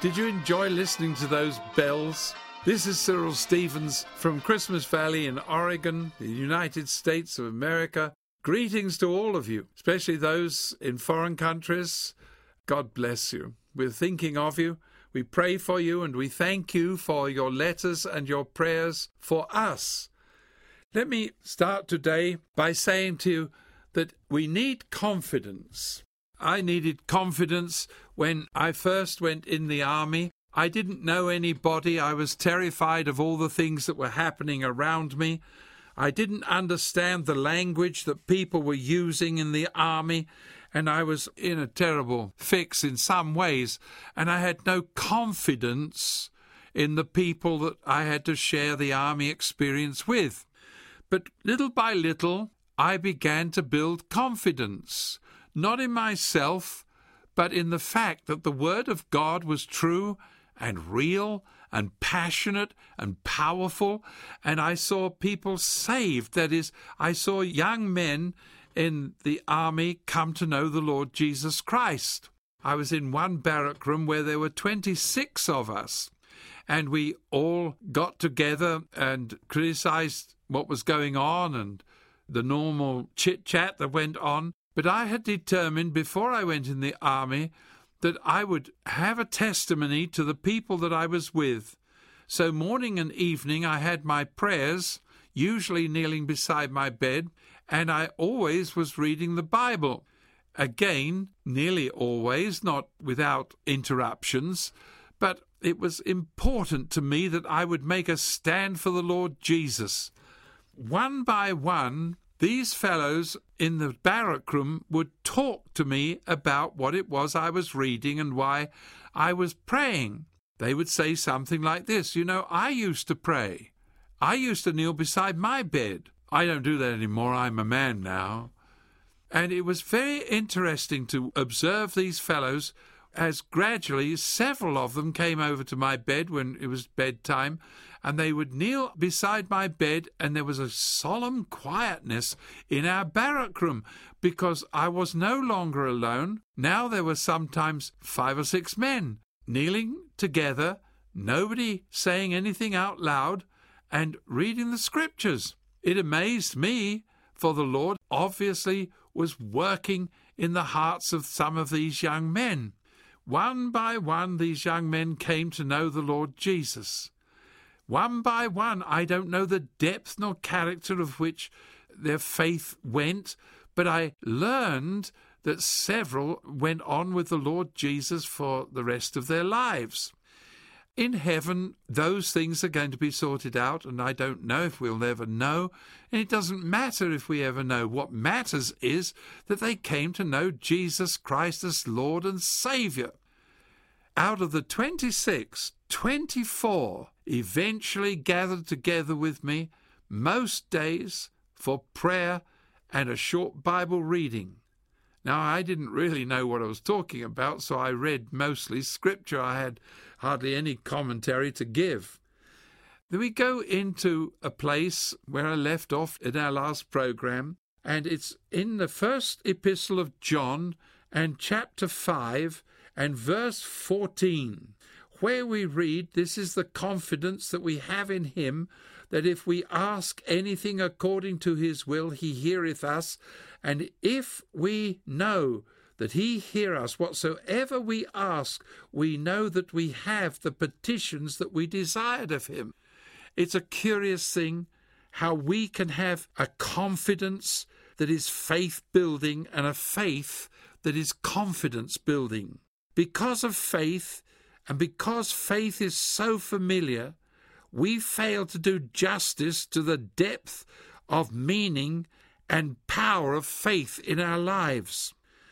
Did you enjoy listening to those bells? This is Cyril Stevens from Christmas Valley in Oregon, the United States of America. Greetings to all of you, especially those in foreign countries. God bless you. We're thinking of you. We pray for you, and we thank you for your letters and your prayers for us. Let me start today by saying to you that we need confidence. I needed confidence when I first went in the army. I didn't know anybody. I was terrified of all the things that were happening around me. I didn't understand the language that people were using in the army, and I was in a terrible fix in some ways, and I had no confidence in the people that I had to share the army experience with. But little by little, I began to build confidence, not in myself, but in the fact that the Word of God was true and real and passionate and powerful, and I saw people saved. That is, I saw young men in the army come to know the Lord Jesus Christ. I was in one barrack room where there were 26 of us, and we all got together and criticized what was going on and the normal chit-chat that went on. But I had determined before I went in the army that I would have a testimony to the people that I was with. So morning and evening I had my prayers, usually kneeling beside my bed, and I always was reading the Bible. Again, nearly always, not without interruptions, but it was important to me that I would make a stand for the Lord Jesus. One by one, these fellows in the barrack room would talk to me about what it was I was reading and why I was praying. They would say something like this: "You know, I used to pray. I used to kneel beside my bed. I don't do that anymore. I'm a man now." And it was very interesting to observe these fellows as gradually several of them came over to my bed when it was bedtime, and they would kneel beside my bed, and there was a solemn quietness in our barrack room because I was no longer alone. Now there were sometimes 5 or 6 men kneeling together, nobody saying anything out loud, and reading the scriptures. It amazed me, for the Lord obviously was working in the hearts of some of these young men. One by one, these young men came to know the Lord Jesus. One by one, I don't know the depth nor character of which their faith went, but I learned that several went on with the Lord Jesus for the rest of their lives. In heaven, those things are going to be sorted out, and I don't know if we'll ever know, and it doesn't matter if we ever know. What matters is that they came to know Jesus Christ as Lord and Saviour. Out of the 26, 24 eventually gathered together with me most days for prayer and a short Bible reading. Now, I didn't really know what I was talking about, so I read mostly scripture. I had hardly any commentary to give. Then we go into a place where I left off in our last program, and it's in the first epistle of John and chapter 5 and verse 14, where we read, "This is the confidence that we have in him, that if we ask anything according to his will, he heareth us. And if we know that he hear us, whatsoever we ask, we know that we have the petitions that we desired of him." It's a curious thing how we can have a confidence that is faith-building and a faith that is confidence-building. Because of faith, and because faith is so familiar, we fail to do justice to the depth of meaning and power of faith in our lives.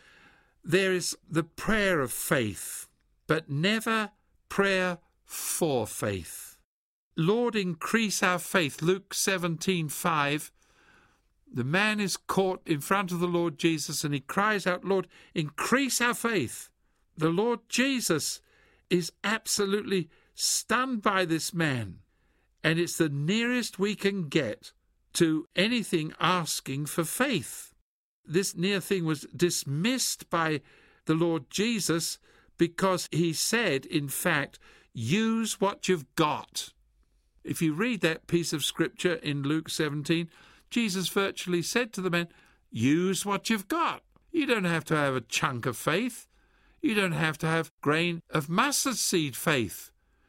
There is the prayer of faith, but never prayer for faith. Lord, increase our faith. Luke 17:5. The man is caught in front of the Lord Jesus and he cries out, "Lord, increase our faith." The Lord Jesus is absolutely stunned by this man, and it's the nearest we can get to anything asking for faith. This near thing was dismissed by the Lord Jesus because he said, in fact, use what you've got. If you read that piece of scripture in Luke 17, Jesus virtually said to the men, use what you've got. You don't have to have a chunk of faith. You don't have to have grain of mustard seed faith.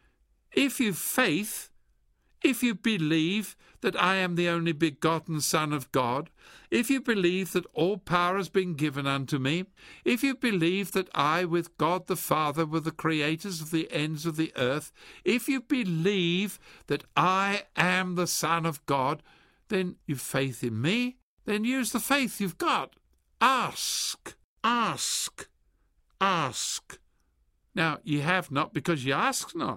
If you've faith, if you believe that I am the only begotten Son of God, if you believe that all power has been given unto me, if you believe that I with God the Father were the creators of the ends of the earth, if you believe that I am the Son of God, then you've faith in me, then use the faith you've got. Ask, ask, ask. Now, ye have not because ye ask not.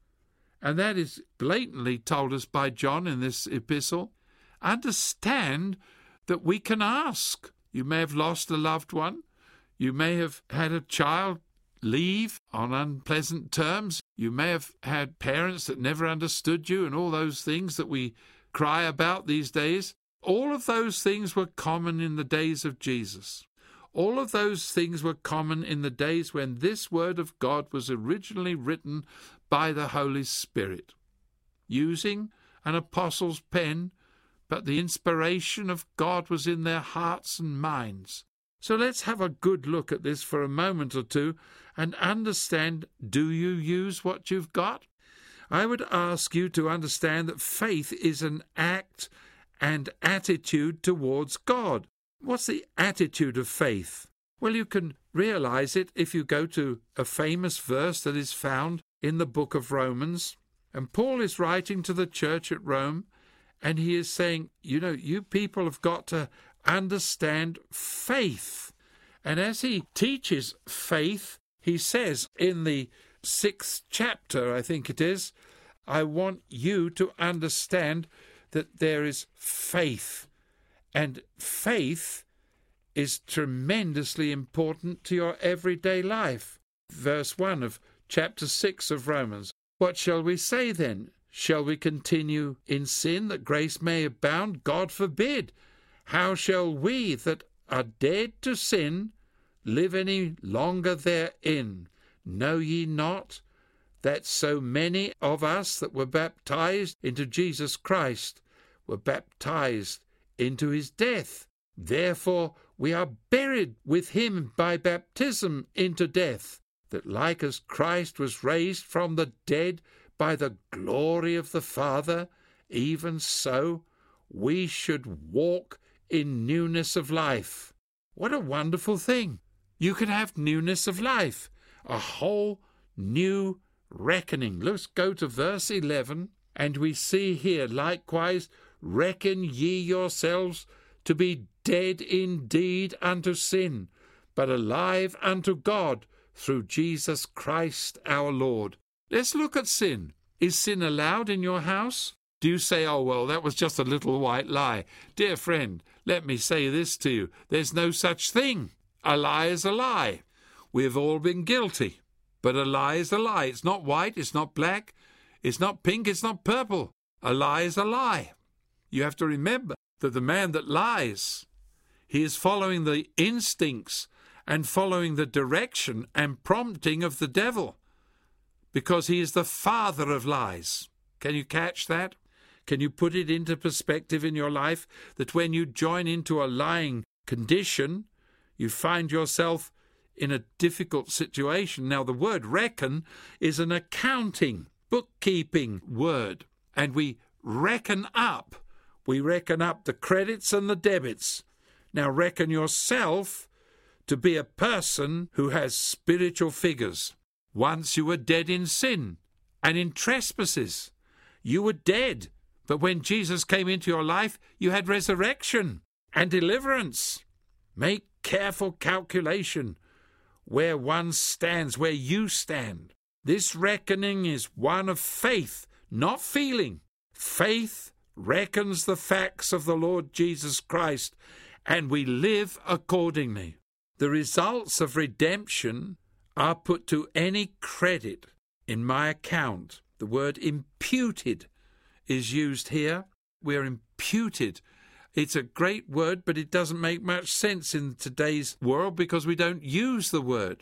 And that is blatantly told us by John in this epistle. Understand that we can ask. You may have lost a loved one. You may have had a child leave on unpleasant terms. You may have had parents that never understood you and all those things that we cry about these days. All of those things were common in the days of Jesus. All of those things were common in the days when this word of God was originally written by the Holy Spirit, using an apostle's pen, but the inspiration of God was in their hearts and minds. So let's have a good look at this for a moment or two and understand, do you use what you've got? I would ask you to understand that faith is an act and attitude towards God. What's the attitude of faith? Well, you can realize it if you go to a famous verse that is found in the book of Romans. And Paul is writing to the church at Rome, and he is saying, you people have got to understand faith. And as he teaches faith, he says in the 6th chapter, I think it is, I want you to understand that there is faith. And faith is tremendously important to your everyday life. Verse 1 of chapter 6 of Romans. What shall we say then? Shall we continue in sin that grace may abound? God forbid. How shall we that are dead to sin live any longer therein? Know ye not that so many of us that were baptized into Jesus Christ were baptized into his death? Therefore we are buried with him by baptism into death, that like as Christ was raised from the dead by the glory of the Father, even so we should walk in newness of life. What a wonderful thing! You can have newness of life, a whole new reckoning. Let's go to verse 11, and we see here, likewise, reckon ye yourselves to be dead indeed unto sin, but alive unto God through Jesus Christ our Lord. Let's look at sin. Is sin allowed in your house? Do you say, oh, well, that was just a little white lie? Dear friend, let me say this to you. There's no such thing. A lie is a lie. We have all been guilty. But a lie is a lie. It's not white, it's not black, it's not pink, it's not purple. A lie is a lie. You have to remember that the man that lies, he is following the instincts and following the direction and prompting of the devil, because he is the father of lies. Can you catch that? Can you put it into perspective in your life that when you join into a lying condition, you find yourself in a difficult situation? Now, the word reckon is an accounting, bookkeeping word, and we reckon up. We reckon up the credits and the debits. Now, reckon yourself to be a person who has spiritual figures. Once you were dead in sin and in trespasses. You were dead, but when Jesus came into your life, you had resurrection and deliverance. Make careful calculation where one stands, where you stand. This reckoning is one of faith, not feeling. Faith reckons the facts of the Lord Jesus Christ, and we live accordingly. The results of redemption are put to any credit in my account. The word imputed is used here. We're imputed. It's a great word, but it doesn't make much sense in today's world because we don't use the word.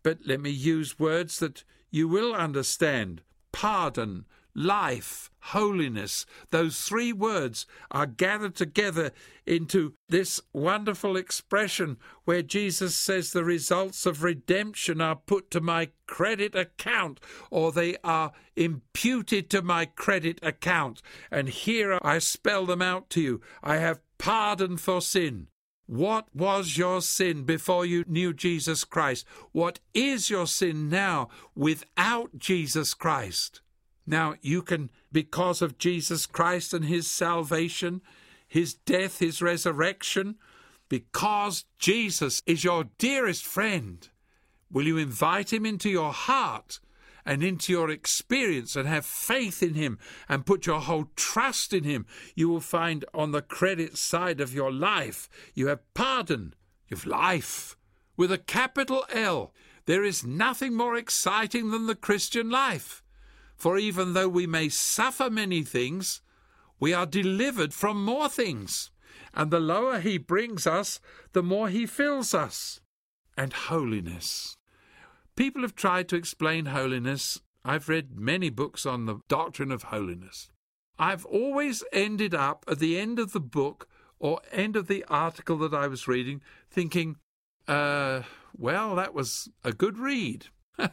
But let me use words that you will understand. Pardon, life, holiness. Those three words are gathered together into this wonderful expression where Jesus says the results of redemption are put to my credit account, or they are imputed to my credit account. And here I spell them out to you. I have pardon for sin. What was your sin before you knew Jesus Christ? What is your sin now without Jesus Christ? Now, you can, because of Jesus Christ and his salvation, his death, his resurrection, because Jesus is your dearest friend, will you invite him into your heart and into your experience and have faith in him and put your whole trust in him? You will find on the credit side of your life, you have pardon, you have life with a capital L. There is nothing more exciting than the Christian life. For even though we may suffer many things, we are delivered from more things. And the lower he brings us, the more he fills us. And holiness. People have tried to explain holiness. I've read many books on the doctrine of holiness. I've always ended up at the end of the book or end of the article that I was reading thinking, well, that was a good read.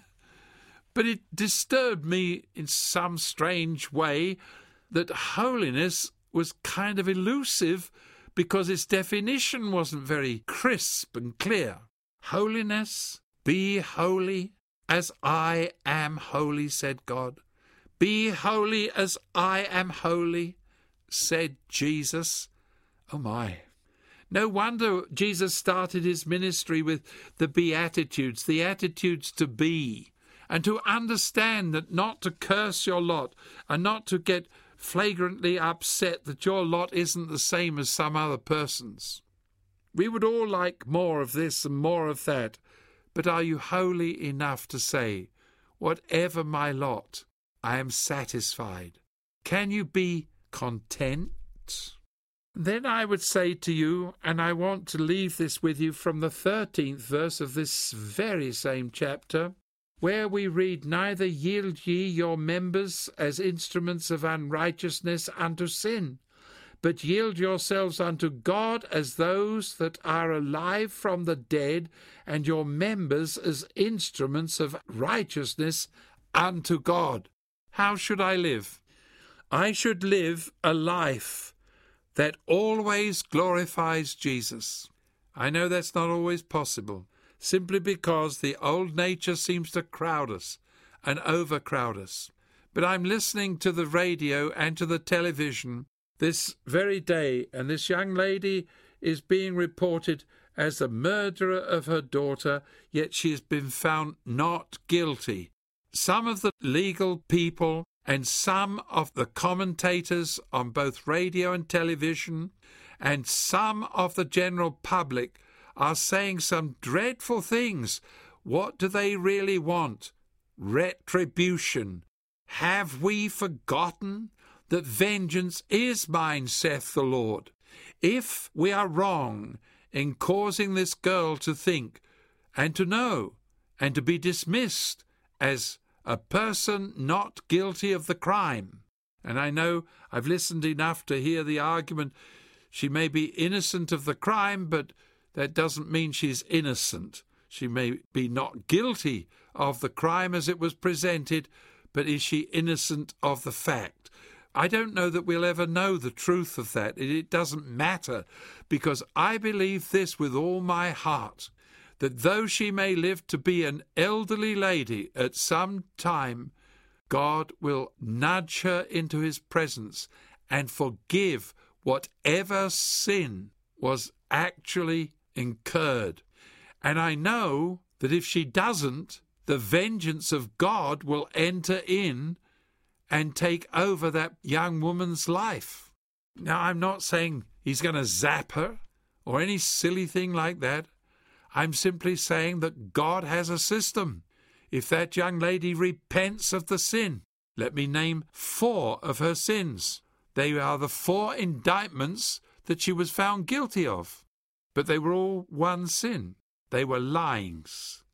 But it disturbed me in some strange way that holiness was kind of elusive because its definition wasn't very crisp and clear. Holiness, be holy as I am holy, said God. Be holy as I am holy, said Jesus. Oh my. No wonder Jesus started his ministry with the Beatitudes, the attitudes to be. And to understand that not to curse your lot and not to get flagrantly upset that your lot isn't the same as some other person's. We would all like more of this and more of that, but are you holy enough to say, whatever my lot, I am satisfied? Can you be content? Then I would say to you, and I want to leave this with you from the 13th verse of this very same chapter, where we read, neither yield ye your members as instruments of unrighteousness unto sin, but yield yourselves unto God as those that are alive from the dead, and your members as instruments of righteousness unto God. How should I live? I should live a life that always glorifies Jesus. I know that's not always possible, simply because the old nature seems to crowd us and overcrowd us. But I'm listening to the radio and to the television this very day, and this young lady is being reported as the murderer of her daughter, yet she has been found not guilty. Some of the legal people and some of the commentators on both radio and television and some of the general public are saying some dreadful things. What do they really want? Retribution. Have we forgotten that vengeance is mine, saith the Lord? If we are wrong in causing this girl to think and to know and to be dismissed as a person not guilty of the crime, and I know I've listened enough to hear the argument, she may be innocent of the crime, but that doesn't mean she's innocent. She may be not guilty of the crime as it was presented, but is she innocent of the fact? I don't know that we'll ever know the truth of that. It doesn't matter, because I believe this with all my heart, that though she may live to be an elderly lady at some time, God will nudge her into his presence and forgive whatever sin was actually incurred. And I know that if she doesn't, the vengeance of God will enter in and take over that young woman's life. Now, I'm not saying he's going to zap her or any silly thing like that. I'm simply saying that God has a system. If that young lady repents of the sin, let me name 4 of her sins. They are the 4 indictments that she was found guilty of. But they were all one sin. They were lyings,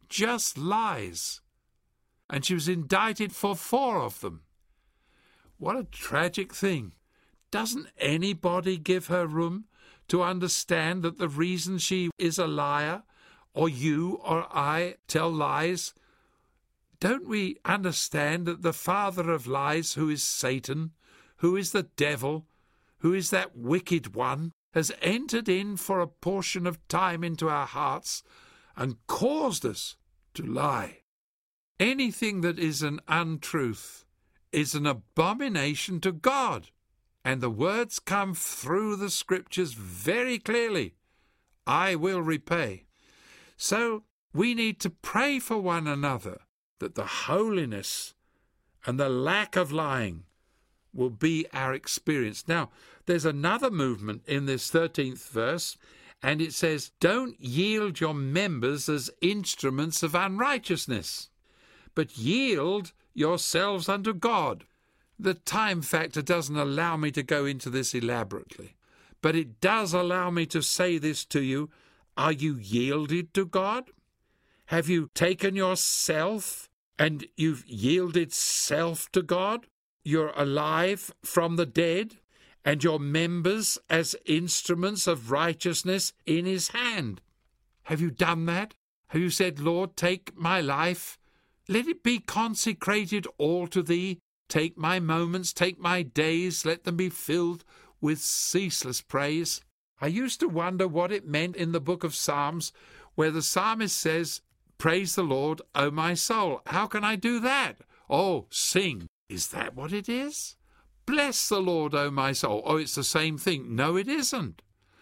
just lies. And she was indicted for 4 of them. What a tragic thing. Doesn't anybody give her room to understand that the reason she is a liar, or you or I tell lies? Don't we understand that the father of lies, who is Satan, who is the devil, who is that wicked one, has entered in for a portion of time into our hearts and caused us to lie? Anything that is an untruth is an abomination to God. And the words come through the Scriptures very clearly. I will repay. So we need to pray for one another that the holiness and the lack of lying will be our experience. Now, there's another movement in this 13th verse, and it says, don't yield your members as instruments of unrighteousness, but yield yourselves unto God. The time factor doesn't allow me to go into this elaborately, but it does allow me to say this to you. Are you yielded to God? Have you taken yourself and you've yielded self to God? You're alive from the dead, and your members as instruments of righteousness in his hand. Have you done that? Have you said, Lord, take my life, let it be consecrated all to thee. Take my moments, take my days, let them be filled with ceaseless praise. I used to wonder what it meant in the book of Psalms, where the psalmist says, praise the Lord, O my soul. How can I do that? Oh, sing. Is that what it is? Bless the Lord, O my soul. Oh, it's the same thing. No, it isn't.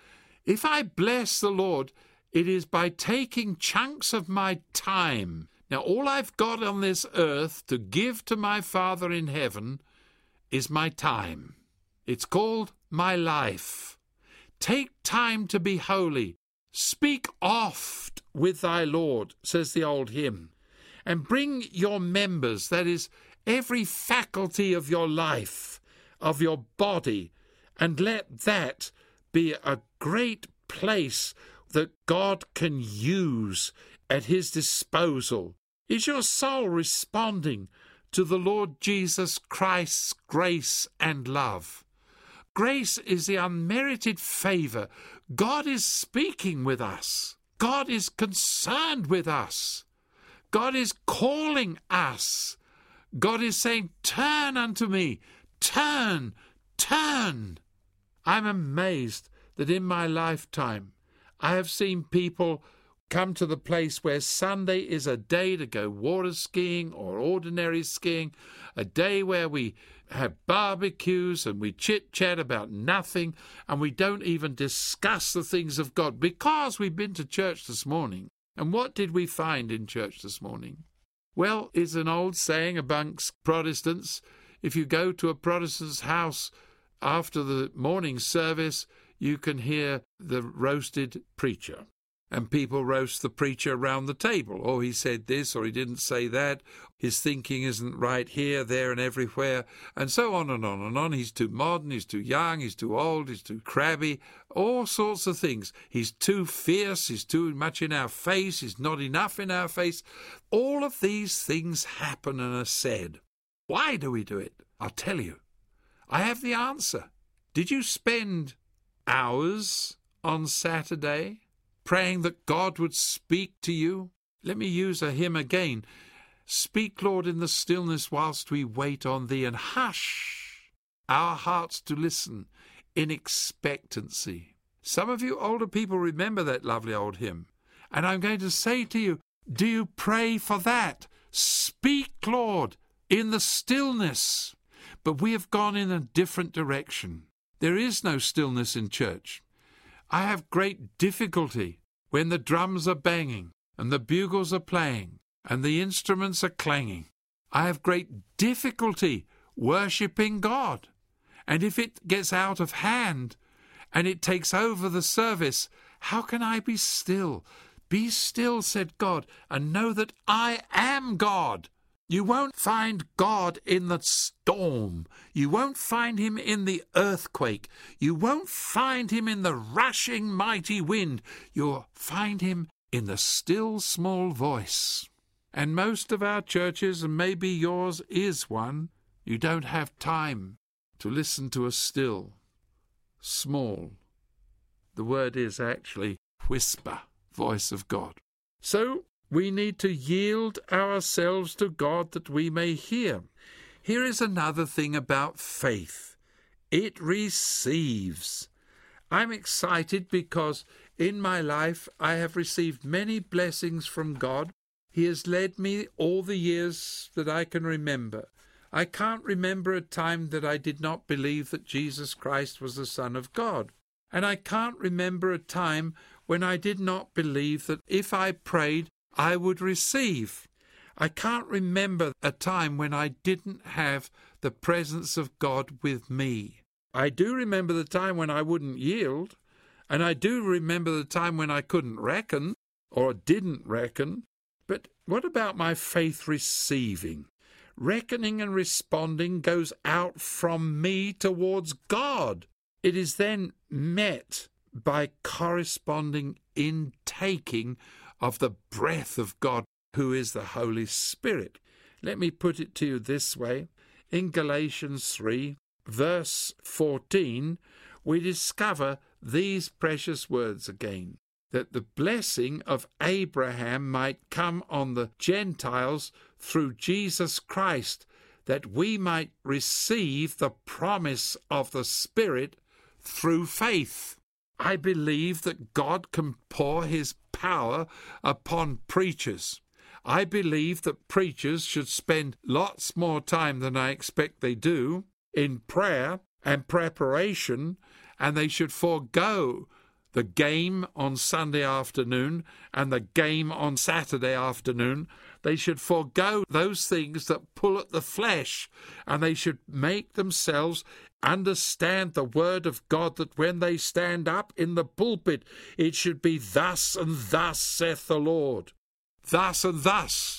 If I bless the Lord, it is by taking chunks of my time. Now, all I've got on this earth to give to my Father in heaven is my time. It's called my life. Take time to be holy. Speak oft with thy Lord, says the old hymn, and bring your members, that is, every faculty of your life, of your body, and let that be a great place that God can use at his disposal. Is your soul responding to the Lord Jesus Christ's grace and love? Grace is the unmerited favor. God is speaking with us. God is concerned with us. God is calling us. God is saying, turn unto me. Turn, turn. I'm amazed that in my lifetime I have seen people come to the place where Sunday is a day to go water skiing or ordinary skiing, a day where we have barbecues and we chit-chat about nothing and we don't even discuss the things of God because we've been to church this morning. And what did we find in church this morning? Well, it's an old saying amongst Protestants. If you go to a Protestant's house after the morning service, you can hear the roasted preacher. And people roast the preacher around the table. Oh, he said this, or he didn't say that. His thinking isn't right here, there, and everywhere. And so on and on and on. He's too modern, he's too young, he's too old, he's too crabby. All sorts of things. He's too fierce, he's too much in our face, he's not enough in our face. All of these things happen and are said. Why do we do it? I'll tell you. I have the answer. Did you spend hours on Saturday praying that God would speak to you? Let me use a hymn again. Speak, Lord, in the stillness whilst we wait on thee, and hush our hearts to listen in expectancy. Some of you older people remember that lovely old hymn. And I'm going to say to you, do you pray for that? Speak, Lord, in the stillness. But we have gone in a different direction. There is no stillness in church. I have great difficulty when the drums are banging and the bugles are playing and the instruments are clanging. I have great difficulty worshipping God. And if it gets out of hand and it takes over the service, how can I be still? Be still, said God, and know that I am God. You won't find God in the storm. You won't find him in the earthquake. You won't find him in the rushing mighty wind. You'll find him in the still small voice. And most of our churches, and maybe yours is one, you don't have time to listen to a still, small, the word is actually whisper, voice of God. So we need to yield ourselves to God that we may hear. Here is another thing about faith. It receives. I'm excited because in my life I have received many blessings from God. He has led me all the years that I can remember. I can't remember a time that I did not believe that Jesus Christ was the Son of God. And I can't remember a time when I did not believe that if I prayed, I would receive. I can't remember a time when I didn't have the presence of God with me. I do remember the time when I wouldn't yield, and I do remember the time when I couldn't reckon or didn't reckon. But what about my faith receiving? Reckoning and responding goes out from me towards God. It is then met by corresponding intaking of the breath of God, who is the Holy Spirit. Let me put it to you this way. In Galatians 3, verse 14, we discover these precious words again, that the blessing of Abraham might come on the Gentiles through Jesus Christ, that we might receive the promise of the Spirit through faith. I believe that God can pour his power upon preachers. I believe that preachers should spend lots more time than I expect they do in prayer and preparation, and they should forego the game on Sunday afternoon and the game on Saturday afternoon. They should forego those things that pull at the flesh, and they should make themselves understand the word of God, that when they stand up in the pulpit, it should be thus and thus saith the Lord. Thus and thus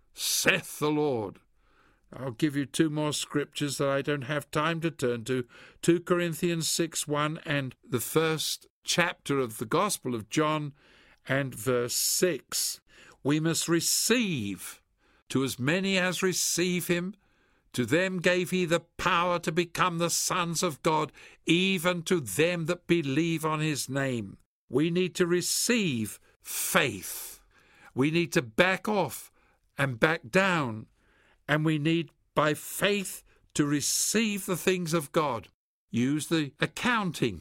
saith the Lord. I'll give you two more scriptures that I don't have time to turn to. 2 Corinthians 6:1 and the first chapter of the Gospel of John and verse 6. We must receive. To as many as receive him, to them gave he the power to become the sons of God, even to them that believe on his name. We need to receive faith. We need to back off and back down. And we need, by faith, to receive the things of God. Use the accounting.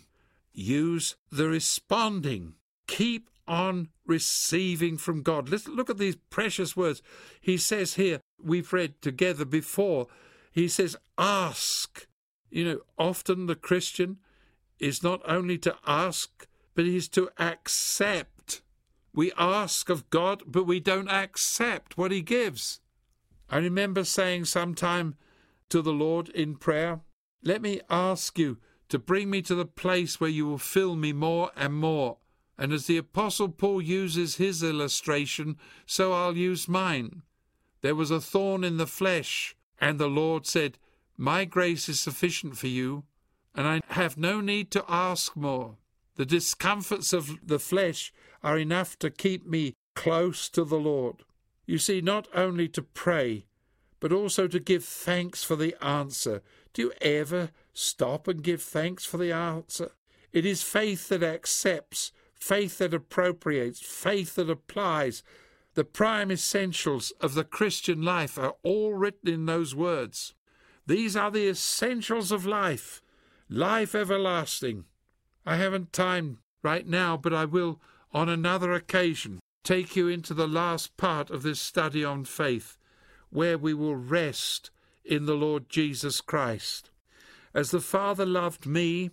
Use the responding. Keep on receiving from God. Look at these precious words. He says here, we've read together before, he says, ask. Often the Christian is not only to ask, but he is to accept. We ask of God, but we don't accept what he gives. I remember saying sometime to the Lord in prayer, let me ask you to bring me to the place where you will fill me more and more. And as the Apostle Paul uses his illustration, so I'll use mine. There was a thorn in the flesh, and the Lord said, my grace is sufficient for you, and I have no need to ask more. The discomforts of the flesh are enough to keep me close to the Lord. You see, not only to pray, but also to give thanks for the answer. Do you ever stop and give thanks for the answer? It is faith that accepts, faith that appropriates, faith that applies. The prime essentials of the Christian life are all written in those words. These are the essentials of life, life everlasting. I haven't time right now, but I will on another occasion take you into the last part of this study on faith, where we will rest in the Lord Jesus Christ. As the Father loved me,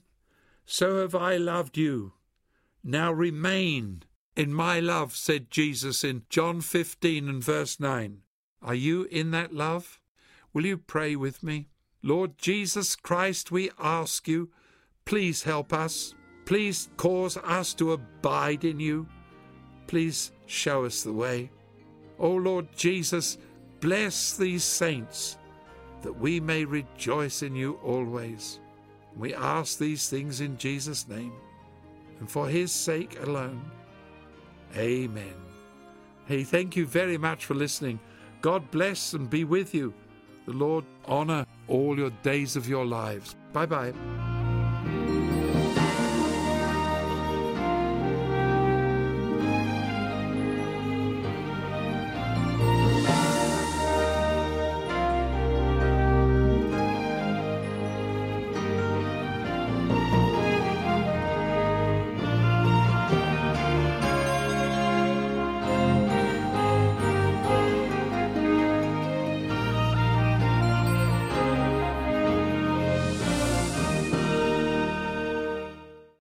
so have I loved you. Now remain in my love, said Jesus in John 15 and verse 9. Are you in that love? Will you pray with me? Lord Jesus Christ, we ask you, please help us. Please cause us to abide in you. Please show us the way. O Lord Jesus, bless these saints, that we may rejoice in you always. We ask these things in Jesus' name, and for his sake alone. Amen. Hey, thank you very much for listening. God bless and be with you. The Lord honor all your days of your lives. Bye-bye.